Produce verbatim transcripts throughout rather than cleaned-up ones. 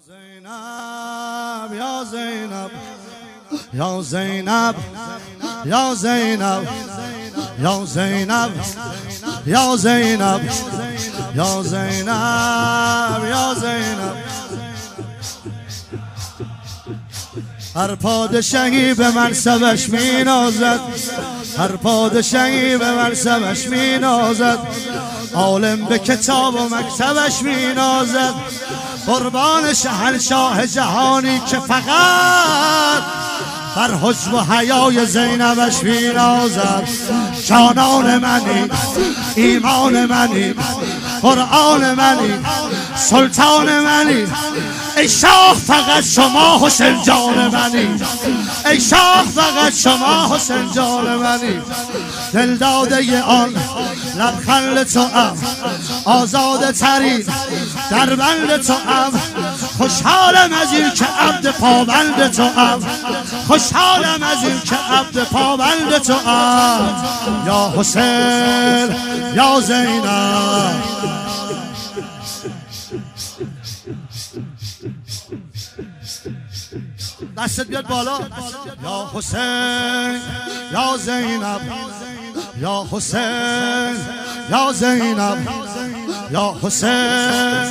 زینب یا زینب یا زینب یا زینب یا زینب یا زینب یا زینب یا زینب هر پادشاهی به منصبش می نازد، هر پادشاهی به منصبش می نازد، عالم به کتاب و مکتبش می نازد، قربان شهنشاه جهانی که فقط بر حجب و حیای زینبش می نازد. جانان منی، ایمان منی، قرآن منی، سلطان منی، ای شاه فقط شما حسین جان منی، ای شاه فقط شما حسین جان منی. دل داده آن لبخند تو ام، آزاده ترین در بند تو ام، خوشحالم از این که عبد پابند تو ام، خوشحالم از این که عبد پابند تو ام. یا حسین یا زینب دستت بیاد بالا. یا حسین یا زینب یا حسین یا زینب یا حسین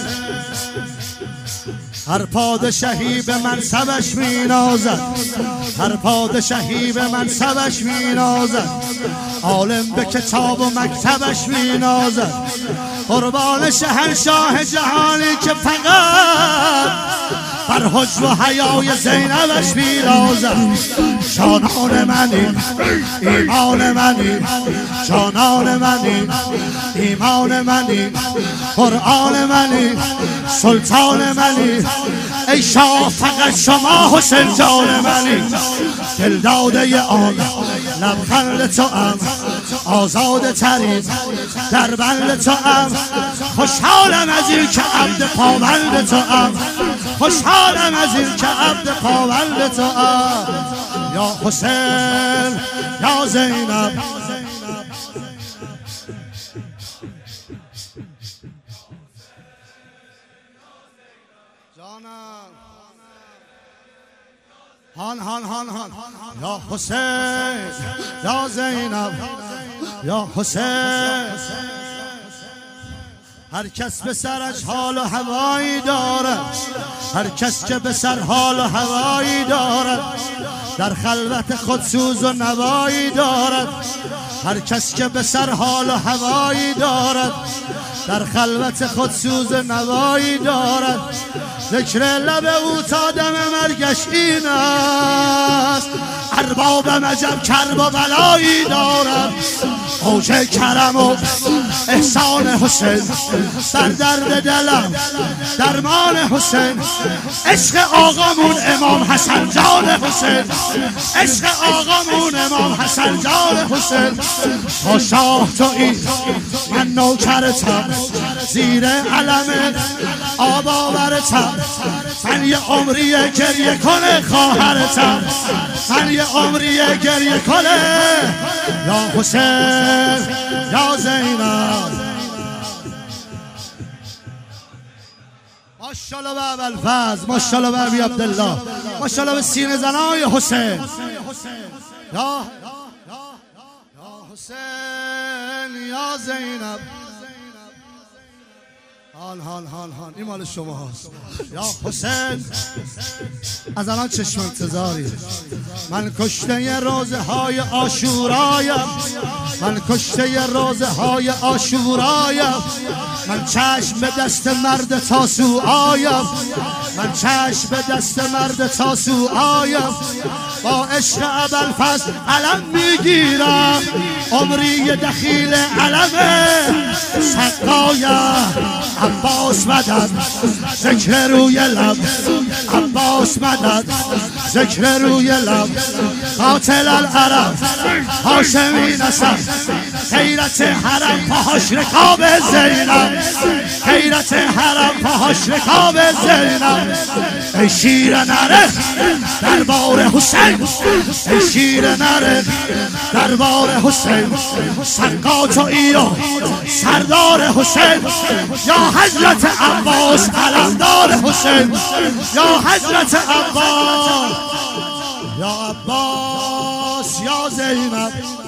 هر پادشاهی به منصبش می نازد، هر پادشاهی به منصبش می نازد، عالم به کتاب و مکتبش می نازد، قربان شهنشاه جهانی که فقط بر حجب و حیای زینبش می نازد. جانان منی، ایمان منی، جانان منی، ایمان منی، قرآن منی، سلطان منی، ای شاه فقط شما حسین جان منی. دل داده آن لبخند تو ام، آزاده ترین در بند تو ام، خوشحالم از این که عبد پابند تو ام، خوشحالم از این که عبد پابند تو ام. یا حسین یا زینب جانم هان هان هان هان یا حسین یا زینب یا حسین هر کس به سرش حال و هوایی دارد، هر کس که به سر حال و هوایی دارد، در خلوت خود سوز و نوایی دارد، هر کس که به سر حال و هوایی دارد، در خلوت خود سوز و نوایی دارد. ذکر لب او تا دم مرگش این است، اربابم عجب کرب و بلایی دارد. اوج کرم و احسان حسین در درد دلم درمان حسین، عشق آقامون امام حسن جان حسین، عشق آقامون امام حسن جان حسین. با شاه تویی من نوکرتم، زیر علم آب آورتم، من یه عمری گریه کنه خواهرتم، من یه عمری گریه کنه. یا حسین یا زینب ماشاءالله به ابوالفضل، ماشاءالله به ابی عبدالله، ماشاءالله به سینه زنای حسین. یا حسین یا زینب هان هان هان هان این مال شما هست. یا حسین از الان چشم انتظاری، من کشته ی روزه های عاشورایم، من کشته ی روزه های عاشورایم، من چشم به دست مرد تاسو آیم، من چشم به دست مرد تاسو آیم، با عشق ابوالفضل علم میگیرم، عمری دخیل علمه سقایم. عباس مدد ذکر روی لب، عباس مدد ذکر روی لب، قاتل العرب هاشمی نسب، غیرت حرم پاهاش رکاب زینب، غیرت حرم پاهاش رکاب زینب، ای شیر نره دربار حسین، ای شیر نره دربار حسین، سرقاچ و ایران سردار حسین، یا حضرت عباس علمدار حسین، یا حضرت عباس، یا عباس یا زینب.